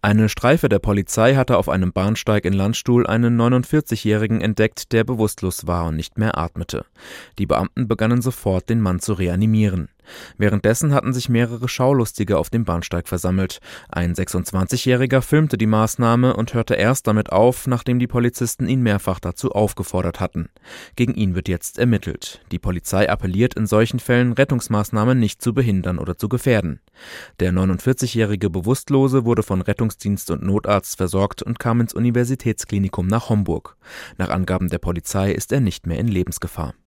Eine Streife der Polizei hatte auf einem Bahnsteig in Landstuhl einen 49-Jährigen entdeckt, der bewusstlos war und nicht mehr atmete. Die Beamten begannen sofort, den Mann zu reanimieren. Währenddessen hatten sich mehrere Schaulustige auf dem Bahnsteig versammelt. Ein 26-Jähriger filmte die Maßnahme und hörte erst damit auf, nachdem die Polizisten ihn mehrfach dazu aufgefordert hatten. Gegen ihn wird jetzt ermittelt. Die Polizei appelliert in solchen Fällen, Rettungsmaßnahmen nicht zu behindern oder zu gefährden. Der 49-jährige Bewusstlose wurde von Rettungsdienst und Notarzt versorgt und kam ins Universitätsklinikum nach Homburg. Nach Angaben der Polizei ist er nicht mehr in Lebensgefahr.